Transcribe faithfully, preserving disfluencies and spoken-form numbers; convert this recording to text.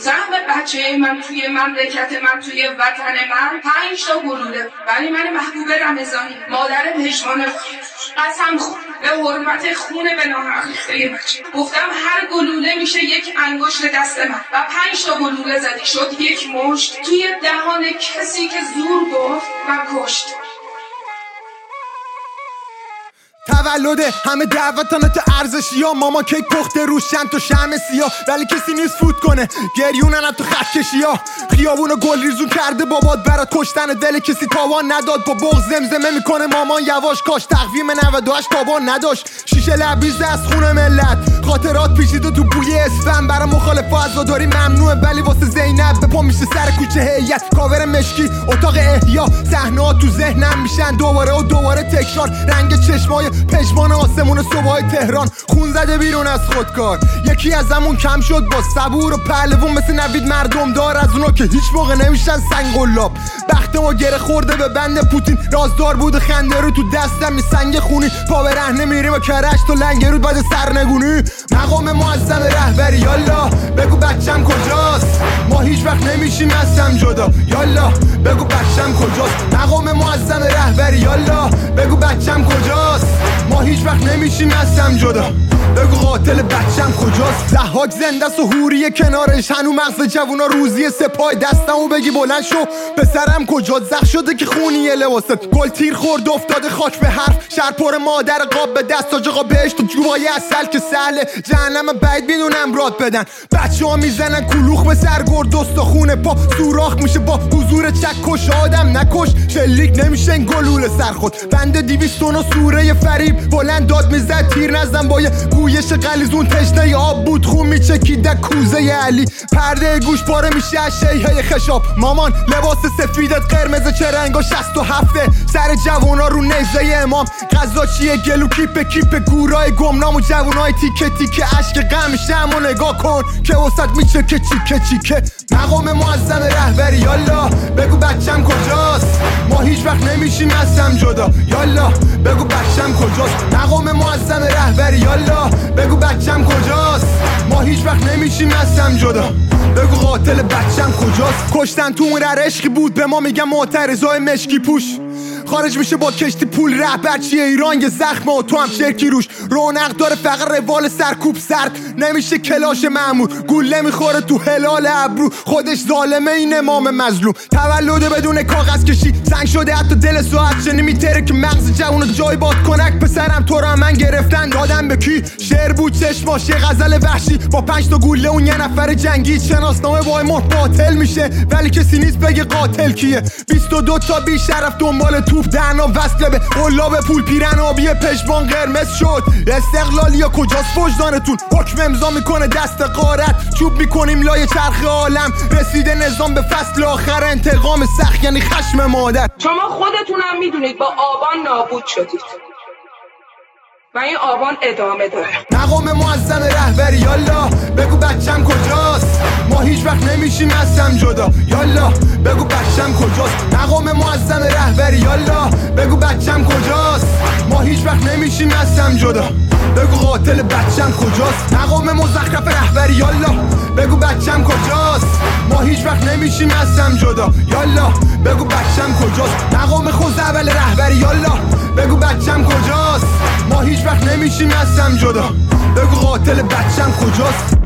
سهم بچه من توی مملکت من توی وطن من پنج تا گلوله، ولی من محبوب رمضانی مادر پشمان قسم خود به حرمت خون به ناحق ریخته بچه گفتم هر گلوله میشه یک انگشت دست من و پنج تا گلوله زدی شد یک مشت توی دهان کسی که زور گفت و کشت. تولد همه دعوتانت ارزشی ها، ماما کیک پخته روش چند تا شمع سیاه، ولی کسی نیست فوت کنه گریونن تو خط کشی ها. خیابونو گل ریزون کرده بابات برات کشتن، دل کسی تاوان نداد با بغض زمزمه میکنه مامان یواش کاش تقویم نود و هشت تاوان نداشت. شیشه لبریز از خون ملت، خاطرات پیچیده تو بوی اسفن، برای مخالف عزاداری ممنوعه ولی واسه زینب به پا میشه سر کوچه هیئت. کاور مشکی اتاق احیا، صحنه‌ها تو ذهنم میشن دوباره و دوباره تکرار، رنگ چشمای پشمان آسمون صبحای تهران، خون زده بیرون از خودکار. یکی از همون کم شد با صبور و پهلوون مثل نوید مردم دار، از اونا که هیچ موقع نمیشن سنگ قلاب. بخت ما گره خورده به بند پوتین، رازدار بود خنده رو تو دستم سنگ خونی، پا به رهنه میریم و کرش تو لنگرود بعد سرنگونی. مقام معظم رهبری یالا بگو بچم کجاست، ما هیچ وقت نمیشیم ازم جدا، یالا بگو بچم کجاست. مقام معظم رهبری یالا بگو بچم کجاست، ما هیچ وقت نمیشیم ازم جدا، بگو قاتل بچم کجاست. ضحاک زنده س و حوریه کنارش، هنو مغز جوونا روزی سپای دستمو بگی بلند شو پسرم کجاست. زخ شده که خونیه لباست، گل تیر خورد افتاده خاک به حرف، شهر پر مادر قاب به دست، تاج آقا بهشت و جوبای اصل که سهله، جهنم بعید میدونم راد بدن. بچه ها میزنن کلوخ به سر گرد استخونه پا سوراخ میشه با حضور چک، کش آدم نکش شلیک نمیشه این گلوله سر خود. بنده دیویستون سوره فریب بلند داد میزد تیر نزدم با یه گویش قلیزون، تشنه آب بود خون میچکیده کوزه علی، پرده گوش پاره میشه از شیهه خشاب. مامان لباس سفیدت قرمز چه رنگا شست و هفته، سر جوونا رو نیزه امام، غذا چیه گلو کیپ کیپ گورای گمنام و جوونای تیکه تیکه اشک غم شمو نگاه کن که وسط میچکه چیکه چیکه. مقام معظم رهبری یالا بگو بچم کجاست، ما هیچ وقت نمیشیم ازم جدا، یالا بگو بچم کجاست. مقام معظم رهبری یالا بگو بچم کجاست، ما هیچ وقت نمیشیم ازم جدا، بگو قاتل بچم کجاست. کشتن تو اون عشقی بود به ما میگم معترضای مشکی پوش، خارج میشه با کشتی پول رهبر چیه ایران یه زخمه و تو هم چرکی روش، رونق داره فقط روال سرکوب سرد نمیشه کلاش مأمور، گول نمیخوره تو هلال ابرو، خودش ظالمه این امام مظلوم. تولد بدون کاغذ کشی سنگ شده حتی دل ساعت چنی میتره که مغز جوونو جای باد کنک. پسرم تو رو من گرفتن دادم به کی، شعر بود چشماش یه غزل وحشی با پنج تا گوله اون یه نفر جنگی، شناسنامه وای مرد باطل میشه ولی کسی نیست بگه قاتل کیه. بیست و دو تا بی شرف دنبال توپ دهنا وصله به قلاب پول، پیرن آبی پشمان قرمز شد. استقلالی یا کجاست وجدانتون، حکم امضا میکنه دست غارت، چوب میکنیم لای چرخ عالم، رسیده نظام به فصل آخر، انتقام سخت یعنی خشم مادر. شما خودتونم میدونید با آبان نابود شدید و این آبان ادامه داره. مقام معظم رهبری یالا بگو بچم کجاست، ما هیچ وقت نمیشیم ازم جدا، یالا بگو بچم کجاست. مقام معظم رهبری یالا بگو بچم کجاست، ما هیچ وقت نمیشیم ازم جدا، بگو قاتل بچم کجاست. مقام مزخرف رهبری یالا بگو بچم کجاست، ما هیچ وقت نمیشیم ازم جدا، یالا بگو بچم کجاست. مقام خوزعبل رهبری یالا بگو بچم کجاست، ما هیچ وقت نمیشیم ازم جدا، بگو قاتل بچم کجاست.